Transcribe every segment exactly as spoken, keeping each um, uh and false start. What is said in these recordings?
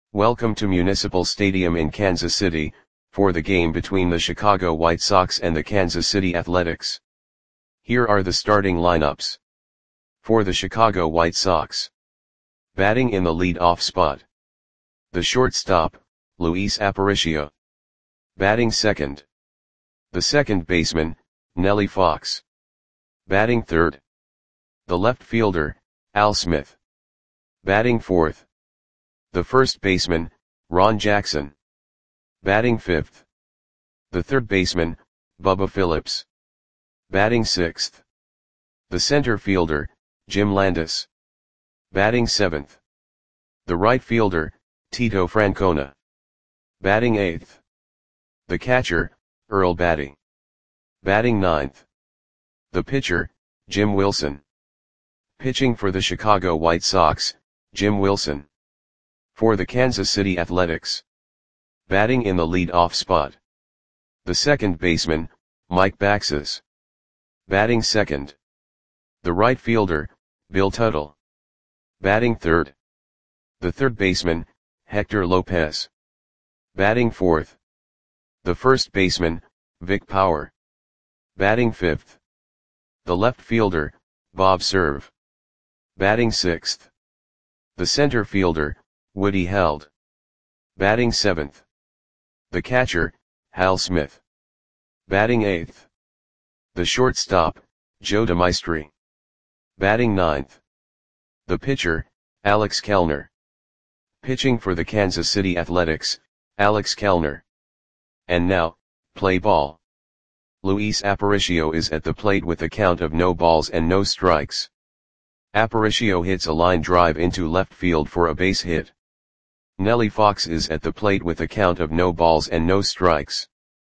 Welcome to Municipal Stadium in Kansas City, for the game between the Chicago White Sox and the Kansas City Athletics. Here are the starting lineups. For the Chicago White Sox. Batting in the lead-off spot. The shortstop, Luis Aparicio. Batting second. The second baseman, Nellie Fox. Batting third. The left fielder, Al Smith. Batting fourth. The first baseman, Ron Jackson. Batting fifth. The third baseman, Bubba Phillips. Batting sixth. The center fielder, Jim Landis. Batting seventh. The right fielder, Tito Francona. Batting eighth. The catcher, Earl Battey. Batting ninth. The pitcher, Jim Wilson. Pitching for the Chicago White Sox, Jim Wilson. For the Kansas City Athletics. Batting in the lead-off spot. The second baseman, Mike Baxes. Batting second. The right fielder, Bill Tuttle. Batting third. The third baseman, Hector Lopez. Batting fourth. The first baseman, Vic Power. Batting fifth. The left fielder, Bob Serve. Batting sixth. The center fielder, Woody Held. Batting seventh. The catcher, Hal Smith. Batting eighth. The shortstop, Joe DeMaestri. Batting ninth. The pitcher, Alex Kellner. Pitching for the Kansas City Athletics, Alex Kellner. And now, play ball. Luis Aparicio is at the plate with a count of no balls and no strikes. Aparicio hits a line drive into left field for a base hit. Nellie Fox is at the plate with a count of no balls and no strikes.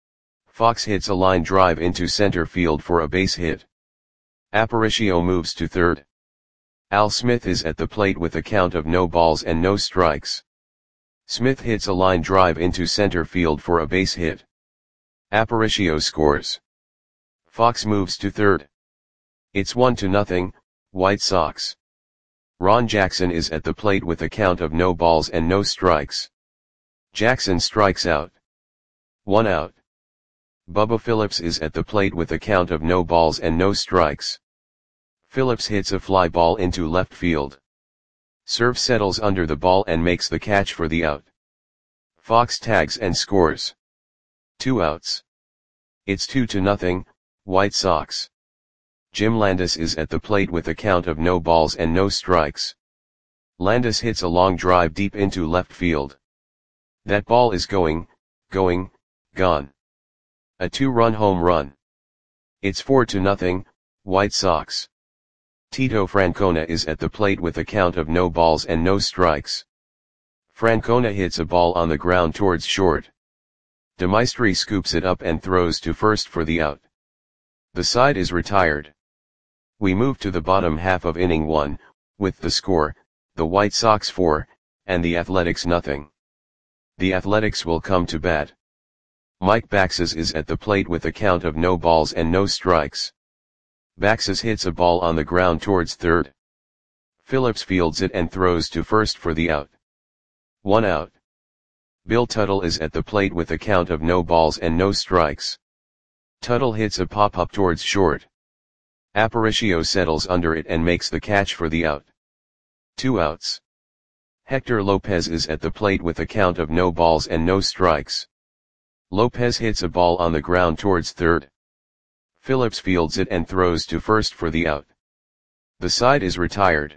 Fox hits a line drive into center field for a base hit. Aparicio moves to third. Al Smith is at the plate with a count of no balls and no strikes. Smith hits a line drive into center field for a base hit. Aparicio scores. Fox moves to third. It's one to nothing, White Sox. Ron Jackson is at the plate with a count of no balls and no strikes. Jackson strikes out. One out. Bubba Phillips is at the plate with a count of no balls and no strikes. Phillips hits a fly ball into left field. Serve settles under the ball and makes the catch for the out. Fox tags and scores. Two outs. It's two to nothing, White Sox. Jim Landis is at the plate with a count of no balls and no strikes. Landis hits a long drive deep into left field. That ball is going, going, gone. A two-run home run. It's four to nothing, White Sox. Tito Francona is at the plate with a count of no balls and no strikes. Francona hits a ball on the ground towards short. DeMaestri scoops it up and throws to first for the out. The side is retired. We move to the bottom half of inning one, with the score, the White Sox four, and the Athletics nothing. The Athletics will come to bat. Mike Baxes is at the plate with a count of no balls and no strikes. Baxes hits a ball on the ground towards third. Phillips fields it and throws to first for the out. One out. Bill Tuttle is at the plate with a count of no balls and no strikes. Tuttle hits a pop-up towards short. Aparicio settles under it and makes the catch for the out. Two outs. Hector Lopez is at the plate with a count of no balls and no strikes. Lopez hits a ball on the ground towards third. Phillips fields it and throws to first for the out. The side is retired.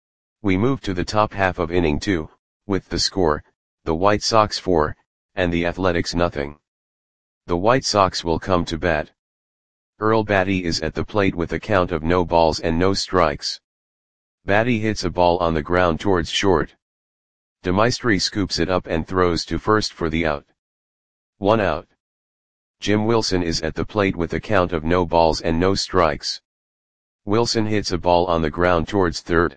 We move to the top half of inning two, with the score, the White Sox four, and the Athletics nothing. The White Sox will come to bat. Earl Battey is at the plate with a count of no balls and no strikes. Battey hits a ball on the ground towards short. DeMaestri scoops it up and throws to first for the out. One out. Jim Wilson is at the plate with a count of no balls and no strikes. Wilson hits a ball on the ground towards third.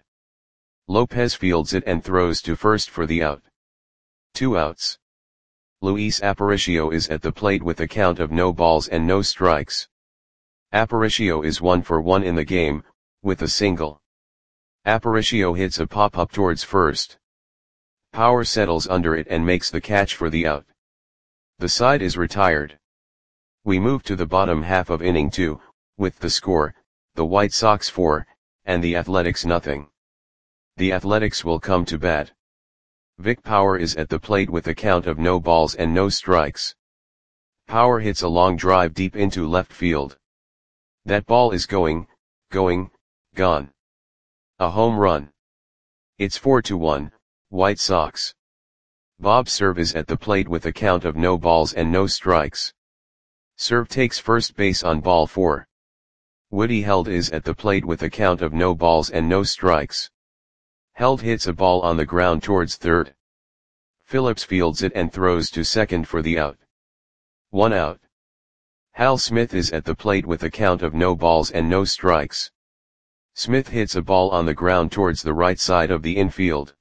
Lopez fields it and throws to first for the out. Two outs. Luis Aparicio is at the plate with a count of no balls and no strikes. Aparicio is one for one in the game, with a single. Aparicio hits a pop-up towards first. Power settles under it and makes the catch for the out. The side is retired. We move to the bottom half of inning two, with the score, the White Sox four, and the Athletics nothing. The Athletics will come to bat. Vic Power is at the plate with a count of no balls and no strikes. Power hits a long drive deep into left field. That ball is going, going, gone. A home run. It's four to one, White Sox. Bob Cerv is at the plate with a count of no balls and no strikes. Cerv takes first base on ball four. Woody Held is at the plate with a count of no balls and no strikes. Held hits a ball on the ground towards third. Phillips fields it and throws to second for the out. One out. Hal Smith is at the plate with a count of no balls and no strikes. Smith hits a ball on the ground towards the right side of the infield.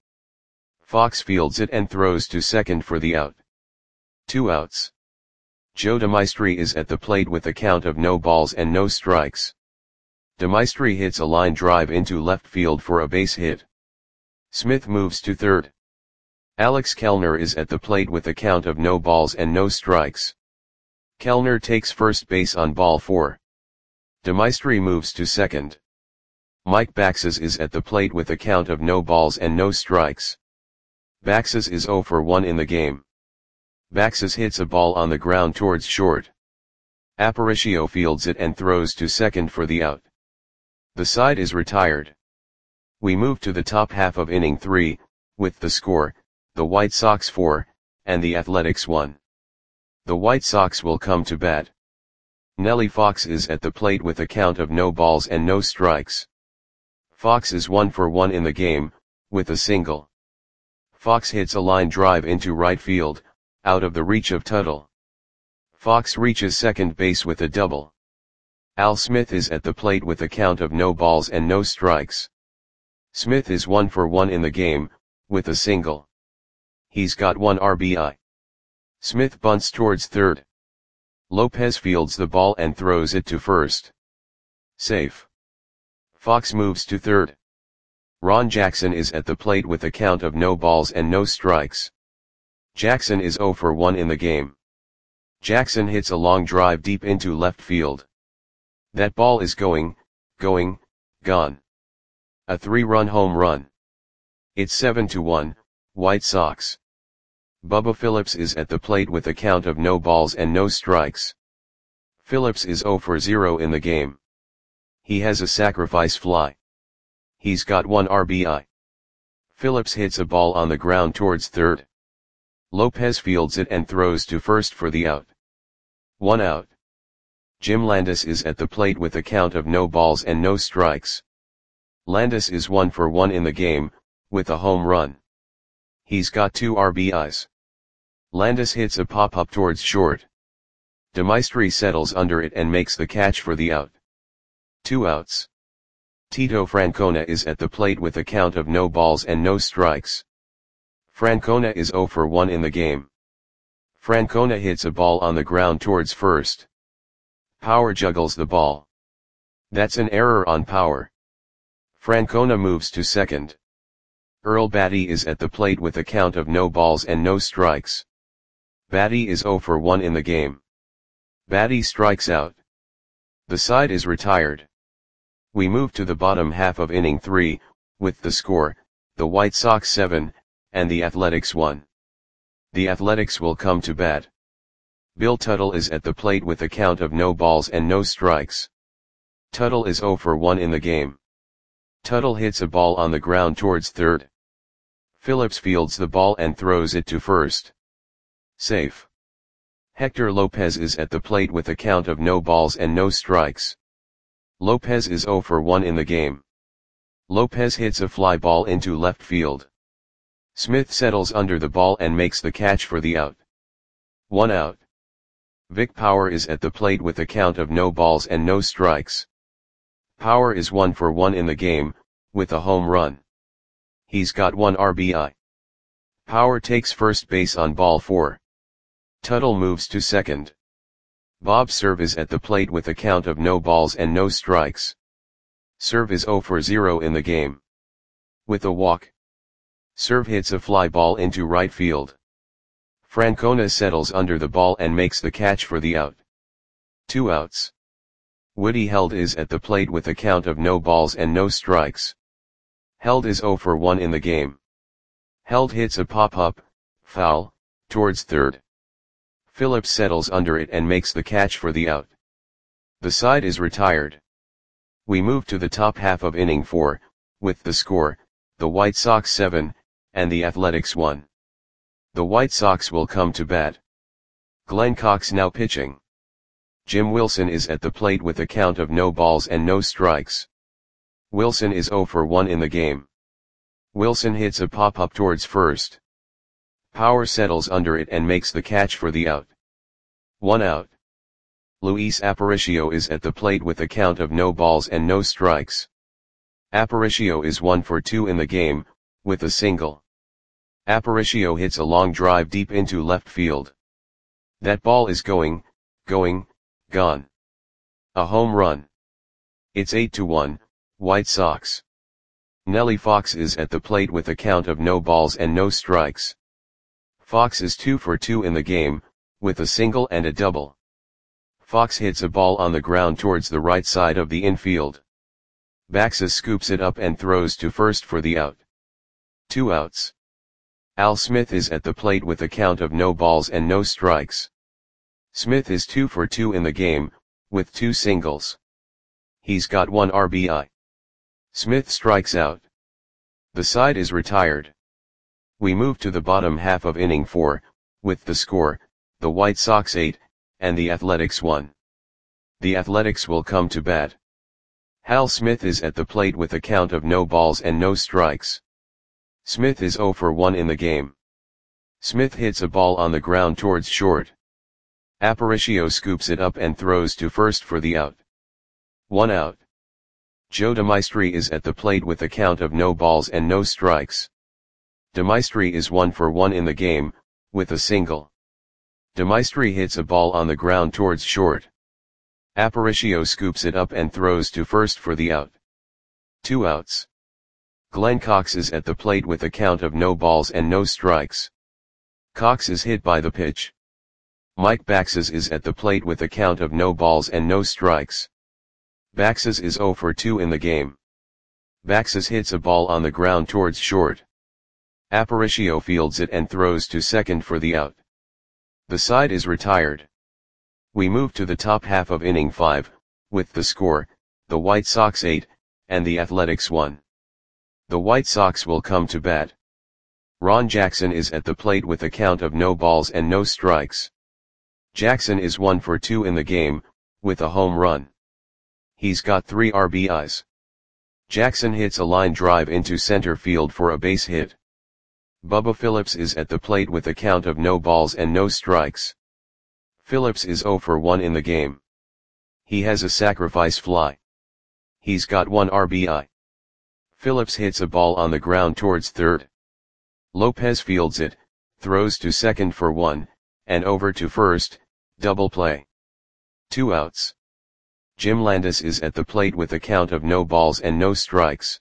Fox fields it and throws to second for the out. Two outs. Joe DeMaestri is at the plate with a count of no balls and no strikes. DeMaestri hits a line drive into left field for a base hit. Smith moves to third. Alex Kellner is at the plate with a count of no balls and no strikes. Kellner takes first base on ball four. DeMaestri moves to second. Mike Baxes is at the plate with a count of no balls and no strikes. Baxes is oh for one in the game. Baxes hits a ball on the ground towards short. Aparicio fields it and throws to second for the out. The side is retired. We move to the top half of inning three, with the score, the White Sox four, and the Athletics one. The White Sox will come to bat. Nellie Fox is at the plate with a count of no balls and no strikes. Fox is one for one in the game, with a single. Fox hits a line drive into right field, out of the reach of Tuttle. Fox reaches second base with a double. Al Smith is at the plate with a count of no balls and no strikes. Smith is one for one in the game, with a single. He's got one R B I. Smith bunts towards third. Lopez fields the ball and throws it to first. Safe. Fox moves to third. Ron Jackson is at the plate with a count of no balls and no strikes. Jackson is oh for one in the game. Jackson hits a long drive deep into left field. That ball is going, going, gone. A three-run home run. It's seven to one, White Sox. Bubba Phillips is at the plate with a count of no balls and no strikes. Phillips is oh for zero in the game. He has a sacrifice fly. He's got one R B I. Phillips hits a ball on the ground towards third. Lopez fields it and throws to first for the out. One out. Jim Landis is at the plate with a count of no balls and no strikes. Landis is one for one in the game, with a home run. He's got two R B Is. Landis hits a pop-up towards short. DeMaestri settles under it and makes the catch for the out. Two outs. Tito Francona is at the plate with a count of no balls and no strikes. Francona is oh for one in the game. Francona hits a ball on the ground towards first. Power juggles the ball. That's an error on Power. Francona moves to second. Earl Batty is at the plate with a count of no balls and no strikes. Batty is oh for one in the game. Batty strikes out. The side is retired. We move to the bottom half of inning three, with the score, the White Sox seven, and the Athletics one. The Athletics will come to bat. Bill Tuttle is at the plate with a count of no balls and no strikes. Tuttle is oh for one in the game. Tuttle hits a ball on the ground towards third. Phillips fields the ball and throws it to first. Safe. Hector Lopez is at the plate with a count of no balls and no strikes. Lopez is oh for one in the game. Lopez hits a fly ball into left field. Smith settles under the ball and makes the catch for the out. One out. Vic Power is at the plate with a count of no balls and no strikes. Power is one for one in the game, with a home run. He's got one R B I. Power takes first base on ball four. Tuttle moves to second. Bob Cerv is at the plate with a count of no balls and no strikes. Cerv is oh for zero in the game. With a walk. Serve hits a fly ball into right field. Francona settles under the ball and makes the catch for the out. Two outs. Woody Held is at the plate with a count of no balls and no strikes. Held is oh for one in the game. Held hits a pop-up, foul, towards third. Phillips settles under it and makes the catch for the out. The side is retired. We move to the top half of inning four, with the score, the White Sox seven, and the Athletics one. The White Sox will come to bat. Glenn Cox now pitching. Jim Wilson is at the plate with a count of no balls and no strikes. Wilson is oh for one in the game. Wilson hits a pop-up towards first. Power settles under it and makes the catch for the out. One out. Luis Aparicio is at the plate with a count of no balls and no strikes. Aparicio is one for two in the game, with a single. Aparicio hits a long drive deep into left field. That ball is going, going, gone. A home run. It's eight to one, White Sox. Nellie Fox is at the plate with a count of no balls and no strikes. Fox is two for two in the game, with a single and a double. Fox hits a ball on the ground towards the right side of the infield. Baxa scoops it up and throws to first for the out. Two outs. Al Smith is at the plate with a count of no balls and no strikes. Smith is two for two in the game, with two singles. He's got one R B I. Smith strikes out. The side is retired. We move to the bottom half of inning four, with the score, the White Sox eight, and the Athletics one. The Athletics will come to bat. Hal Smith is at the plate with a count of no balls and no strikes. Smith is oh for one in the game. Smith hits a ball on the ground towards short. Aparicio scoops it up and throws to first for the out. One out. Joe DeMaestri is at the plate with a count of no balls and no strikes. DeMaestri is one for one in the game, with a single. DeMaestri hits a ball on the ground towards short. Aparicio scoops it up and throws to first for the out. Two outs. Glenn Cox is at the plate with a count of no balls and no strikes. Cox is hit by the pitch. Mike Baxes is at the plate with a count of no balls and no strikes. Baxes is oh for two in the game. Baxes hits a ball on the ground towards short. Aparicio fields it and throws to second for the out. The side is retired. We move to the top half of inning five, with the score, the White Sox eight, and the Athletics one. The White Sox will come to bat. Ron Jackson is at the plate with a count of no balls and no strikes. Jackson is one for two in the game, with a home run. He's got three R B Is. Jackson hits a line drive into center field for a base hit. Bubba Phillips is at the plate with a count of no balls and no strikes. Phillips is oh for one in the game. He has a sacrifice fly. He's got one R B I. Phillips hits a ball on the ground towards third. Lopez fields it, throws to second for one, and over to first, double play. Two outs. Jim Landis is at the plate with a count of no balls and no strikes.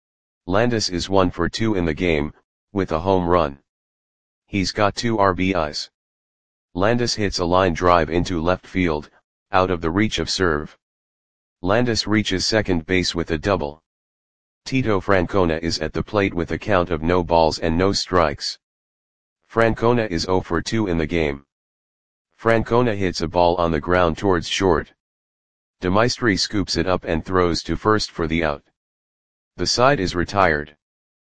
Landis is one for two in the game, with a home run. He's got two R B Is. Landis hits a line drive into left field, out of the reach of serve. Landis reaches second base with a double. Tito Francona is at the plate with a count of no balls and no strikes. Francona is oh for two in the game. Francona hits a ball on the ground towards short. DeMaestri scoops it up and throws to first for the out. The side is retired.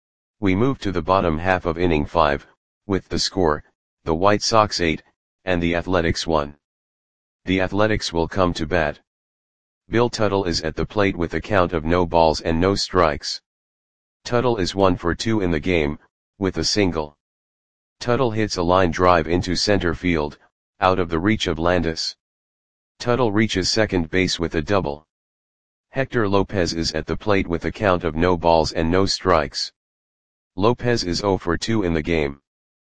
We move to the bottom half of inning five, with the score, the White Sox eight, and the Athletics one. The Athletics will come to bat. Bill Tuttle is at the plate with a count of no balls and no strikes. Tuttle is one for two in the game, with a single. Tuttle hits a line drive into center field, out of the reach of Landis. Tuttle reaches second base with a double. Hector Lopez is at the plate with a count of no balls and no strikes. Lopez is oh for two in the game.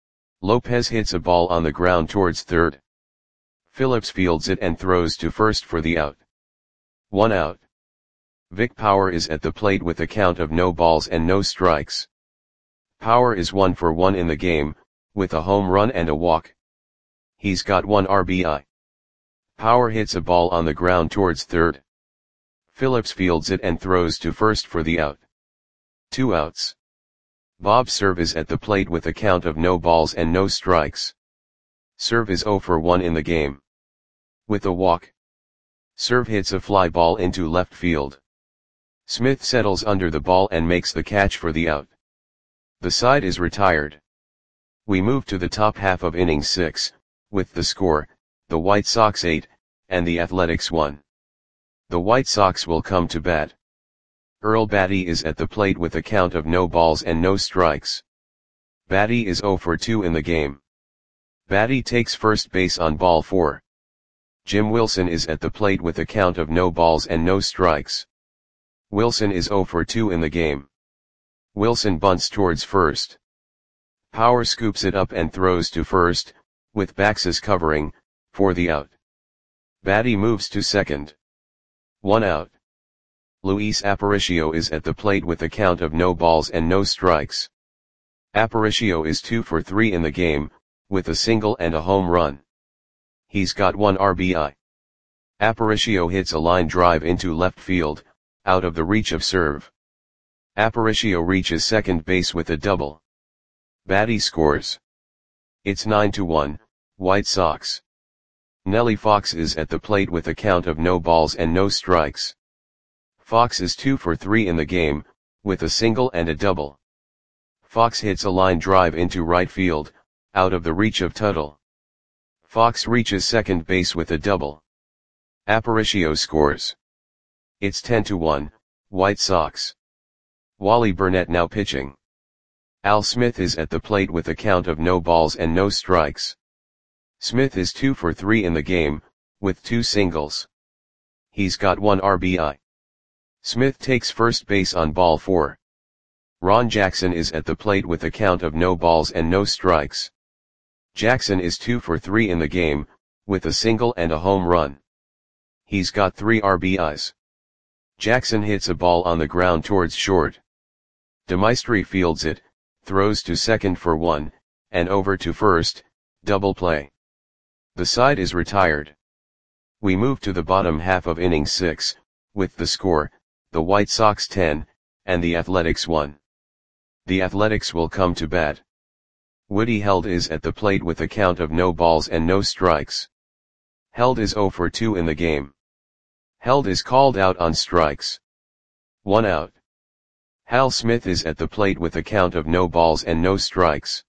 Lopez hits a ball on the ground towards third. Phillips fields it and throws to first for the out. One out. Vic Power is at the plate with a count of no balls and no strikes. Power is one for one in the game, with a home run and a walk. He's got one R B I. Power hits a ball on the ground towards third. Phillips fields it and throws to first for the out. Two outs. Bob's serve is at the plate with a count of no balls and no strikes. Serve is zero for one in the game. With a walk. Serve hits a fly ball into left field. Smith settles under the ball and makes the catch for the out. The side is retired. We move to the top half of inning six, with the score, the White Sox eight, and the Athletics one. The White Sox will come to bat. Earl Batty is at the plate with a count of no balls and no strikes. Batty is zero for two in the game. Batty takes first base on ball four. Jim Wilson is at the plate with a count of no balls and no strikes. Wilson is zero for two in the game. Wilson bunts towards first. Power scoops it up and throws to first, with Baxes covering, for the out. Batty moves to second. One out. Luis Aparicio is at the plate with a count of no balls and no strikes. Aparicio is two for three in the game, with a single and a home run. He's got one R B I. Aparicio hits a line drive into left field, out of the reach of serve. Aparicio reaches second base with a double. Batty scores. It's nine to one, White Sox. Nellie Fox is at the plate with a count of no balls and no strikes. Fox is two for three in the game, with a single and a double. Fox hits a line drive into right field, out of the reach of Tuttle. Fox reaches second base with a double. Aparicio scores. It's ten to one, White Sox. Wally Burnett now pitching. Al Smith is at the plate with a count of no balls and no strikes. Smith is two for three in the game, with two singles. He's got one R B I. Smith takes first base on ball four. Ron Jackson is at the plate with a count of no balls and no strikes. Jackson is two for three in the game, with a single and a home run. He's got three R B Is. Jackson hits a ball on the ground towards short. DeMaestri fields it, throws to second for one, and over to first, double play. The side is retired. We move to the bottom half of inning six, with the score, the White Sox ten, and the Athletics one. The Athletics will come to bat. Woody Held is at the plate with a count of no balls and no strikes. Held is zero for two in the game. Held is called out on strikes. One out. Hal Smith is at the plate with a count of no balls and no strikes.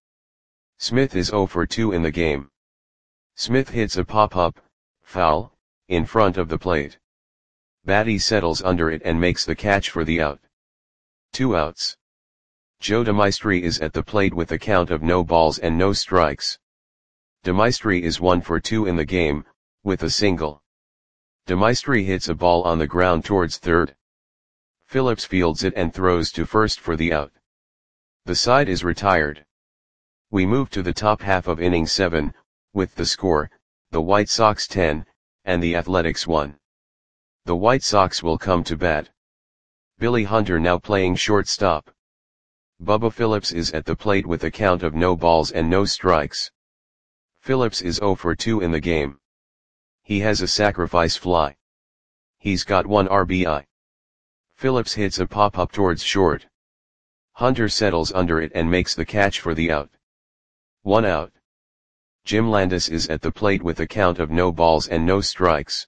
Smith is zero for two in the game. Smith hits a pop-up, foul, in front of the plate. Batty settles under it and makes the catch for the out. Two outs. Joe DeMaestri is at the plate with a count of no balls and no strikes. DeMaestri is one for two in the game, with a single. DeMaestri hits a ball on the ground towards third. Phillips fields it and throws to first for the out. The side is retired. We move to the top half of inning seven, with the score, the White Sox ten, and the Athletics one. The White Sox will come to bat. Billy Hunter now playing shortstop. Bubba Phillips is at the plate with a count of no balls and no strikes. Phillips is zero for two in the game. He has a sacrifice fly. He's got one R B I. Phillips hits a pop-up towards short. Hunter settles under it and makes the catch for the out. One out. Jim Landis is at the plate with a count of no balls and no strikes.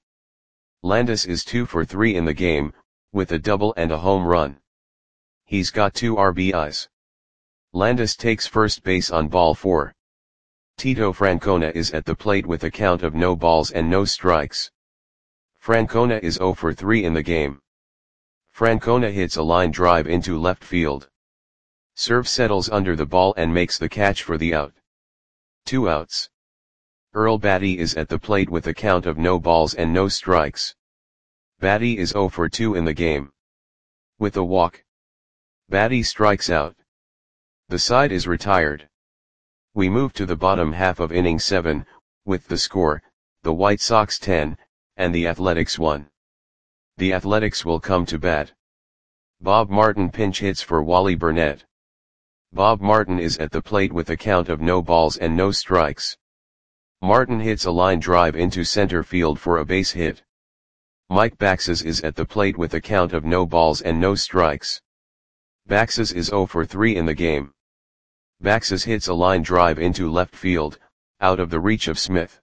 Landis is two for three in the game, with a double and a home run. He's got two R B Is. Landis takes first base on ball four. Tito Francona is at the plate with a count of no balls and no strikes. Francona is zero for three in the game. Francona hits a line drive into left field. Serve settles under the ball and makes the catch for the out. Two outs. Earl Batty is at the plate with a count of no balls and no strikes. Batty is zero for two in the game. With a walk. Batty strikes out. The side is retired. We move to the bottom half of inning seven, with the score, the White Sox ten, and the Athletics one. The Athletics will come to bat. Bob Martin pinch hits for Wally Burnett. Bob Martin is at the plate with a count of no balls and no strikes. Martin hits a line drive into center field for a base hit. Mike Baxes is at the plate with a count of no balls and no strikes. Baxes is zero for three in the game. Baxes hits a line drive into left field, out of the reach of Smith.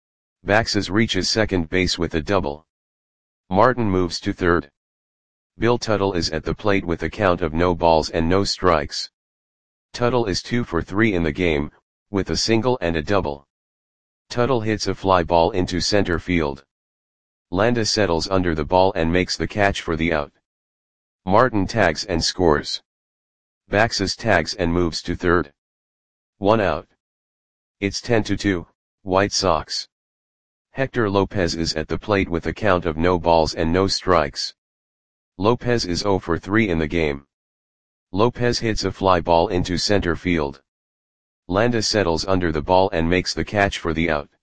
Baxes reaches second base with a double. Martin moves to third. Bill Tuttle is at the plate with a count of no balls and no strikes. Tuttle is two for three in the game, with a single and a double. Tuttle hits a fly ball into center field. Landa settles under the ball and makes the catch for the out. Martin tags and scores. Baxes tags and moves to third. One out. It's ten to two, White Sox. Hector Lopez is at the plate with a count of no balls and no strikes. Lopez is zero for three in the game. Lopez hits a fly ball into center field. Landa settles under the ball and makes the catch for the out.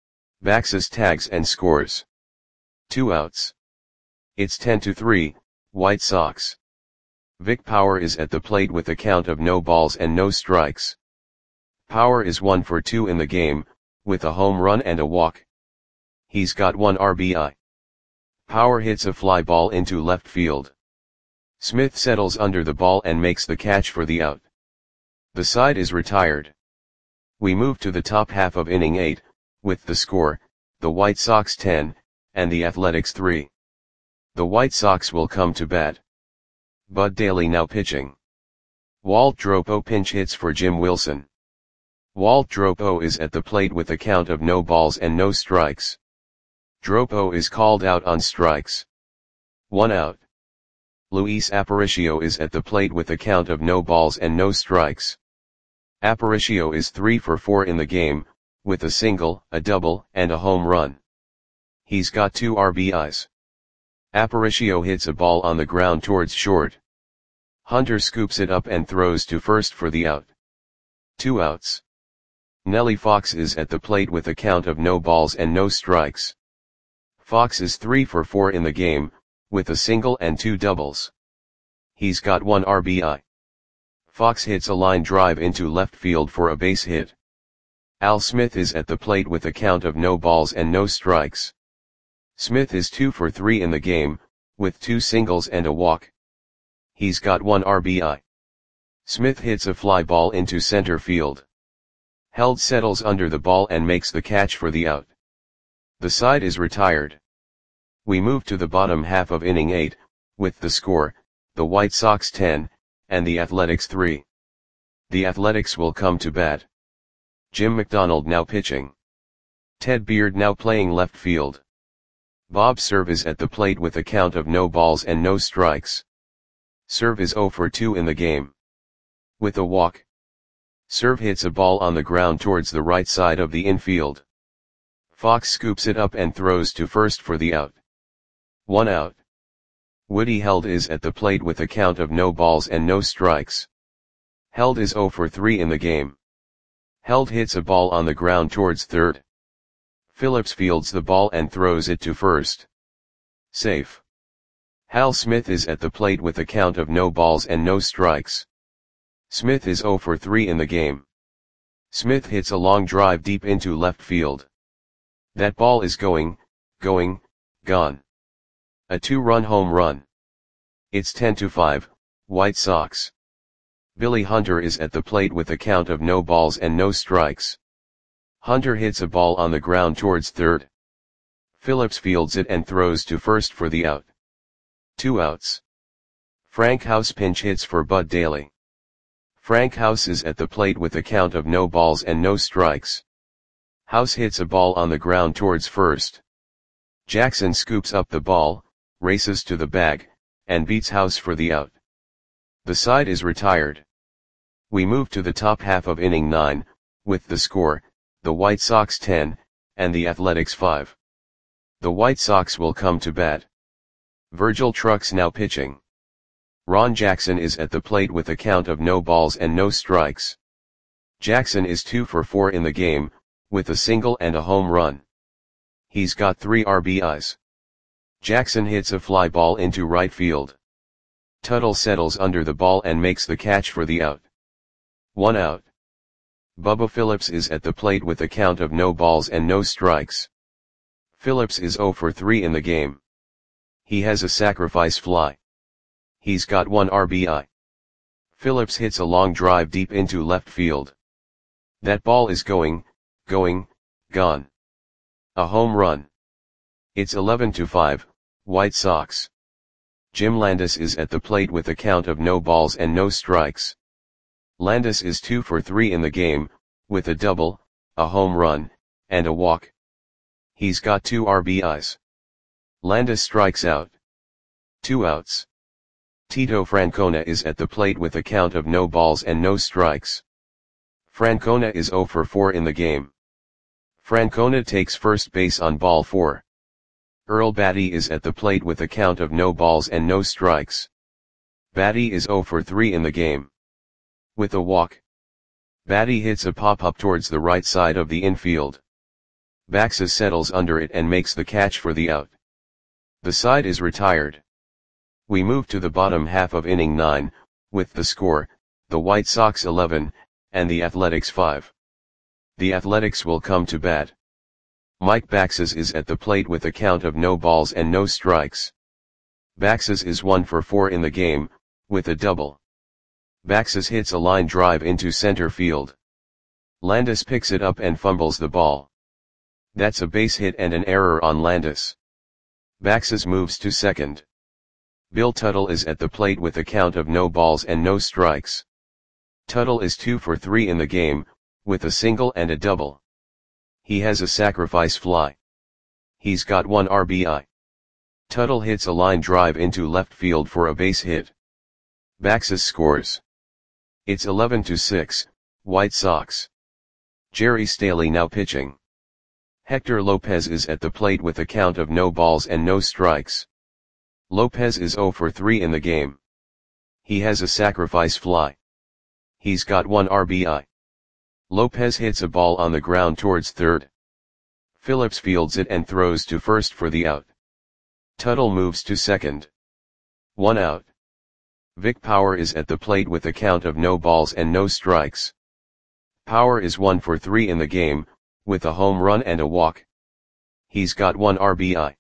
Baxes tags and scores. Two outs. It's ten to three, White Sox. Vic Power is at the plate with a count of no balls and no strikes. Power is one for two in the game, with a home run and a walk. He's got one R B I. Power hits a fly ball into left field. Smith settles under the ball and makes the catch for the out. The side is retired. We move to the top half of inning eight, with the score, the White Sox ten, and the Athletics three. The White Sox will come to bat. Bud Daly now pitching. Walt Dropo pinch hits for Jim Wilson. Walt Dropo is at the plate with a count of no balls and no strikes. Dropo is called out on strikes. One out. Luis Aparicio is at the plate with a count of no balls and no strikes. Aparicio is three for four in the game, with a single, a double, and a home run. He's got two R B Is. Aparicio hits a ball on the ground towards short. Hunter scoops it up and throws to first for the out. Two outs. Nellie Fox is at the plate with a count of no balls and no strikes. Fox is three for four in the game, with a single and two doubles. He's got one R B I. Fox hits a line drive into left field for a base hit. Al Smith is at the plate with a count of no balls and no strikes. Smith is two for three in the game, with two singles and a walk. He's got one R B I. Smith hits a fly ball into center field. Held settles under the ball and makes the catch for the out. The side is retired. We move to the bottom half of inning eight, with the score, the White Sox ten, and the Athletics three. The Athletics will come to bat. Jim McDonald now pitching. Ted Beard now playing left field. Bob Cerv is at the plate with a count of no balls and no strikes. Cerv is zero for two in the game. With a walk. Cerv hits a ball on the ground towards the right side of the infield. Fox scoops it up and throws to first for the out. One out. Woody Held is at the plate with a count of no balls and no strikes. Held is zero for three in the game. Held hits a ball on the ground towards third. Phillips fields the ball and throws it to first. Safe. Hal Smith is at the plate with a count of no balls and no strikes. Smith is zero for three in the game. Smith hits a long drive deep into left field. That ball is going, going, gone. A two-run home run. It's ten to five, White Sox. Billy Hunter is at the plate with a count of no balls and no strikes. Hunter hits a ball on the ground towards third. Phillips fields it and throws to first for the out. Two outs. Frank House pinch hits for Bud Daly. Frank House is at the plate with a count of no balls and no strikes. House hits a ball on the ground towards first. Jackson scoops up the ball, races to the bag, and beats House for the out. The side is retired. We move to the top half of inning nine, with the score, the White Sox ten, and the Athletics five. The White Sox will come to bat. Virgil Trucks now pitching. Ron Jackson is at the plate with a count of no balls and no strikes. Jackson is two for four in the game, with a single and a home run. He's got three R B Is. Jackson hits a fly ball into right field. Tuttle settles under the ball and makes the catch for the out. One out. Bubba Phillips is at the plate with a count of no balls and no strikes. Phillips is zero for three in the game. He has a sacrifice fly. He's got one R B I. Phillips hits a long drive deep into left field. That ball is going, going, gone. A home run. It's eleven to five, White Sox. Jim Landis is at the plate with a count of no balls and no strikes. Landis is two for three in the game, with a double, a home run, and a walk. He's got two R B Is. Landis strikes out. Two outs. Tito Francona is at the plate with a count of no balls and no strikes. Francona is zero for four in the game. Francona takes first base on ball four. Earl Batty is at the plate with a count of no balls and no strikes. Batty is zero for three in the game. With a walk. Batty hits a pop-up towards the right side of the infield. Baxas settles under it and makes the catch for the out. The side is retired. We move to the bottom half of inning nine, with the score, the White Sox eleven, and the Athletics five. The Athletics will come to bat. Mike Baxas is at the plate with a count of no balls and no strikes. Baxas is one for four in the game, with a double. Baxas hits a line drive into center field. Landis picks it up and fumbles the ball. That's a base hit and an error on Landis. Baxas moves to second. Bill Tuttle is at the plate with a count of no balls and no strikes. Tuttle is two for three in the game, with a single and a double. He has a sacrifice fly. He's got one R B I. Tuttle hits a line drive into left field for a base hit. Baxas scores. It's eleven to six, White Sox. Jerry Staley now pitching. Hector Lopez is at the plate with a count of no balls and no strikes. Lopez is zero for three in the game. He has a sacrifice fly. He's got one R B I. Lopez hits a ball on the ground towards third. Phillips fields it and throws to first for the out. Tuttle moves to second. One out. Vic Power is at the plate with a count of no balls and no strikes. Power is one for three in the game, with a home run and a walk. He's got one R B I.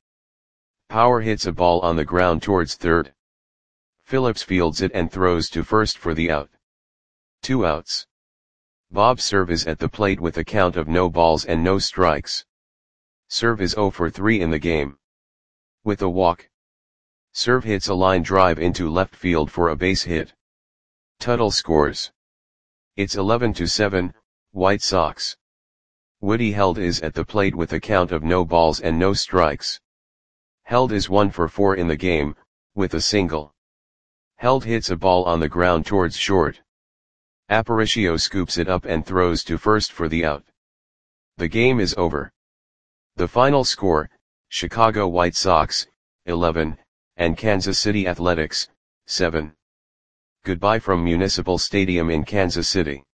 Power hits a ball on the ground towards third. Phillips fields it and throws to first for the out. Two outs. Bob Cerv is at the plate with a count of no balls and no strikes. Cerv is zero for three in the game. With a walk. Cerv hits a line drive into left field for a base hit. Tuttle scores. It's eleven to seven, White Sox. Woody Held is at the plate with a count of no balls and no strikes. Held is one for four in the game, with a single. Held hits a ball on the ground towards short. Aparicio scoops it up and throws to first for the out. The game is over. The final score, Chicago White Sox, eleven, and Kansas City Athletics, seven. Goodbye from Municipal Stadium in Kansas City.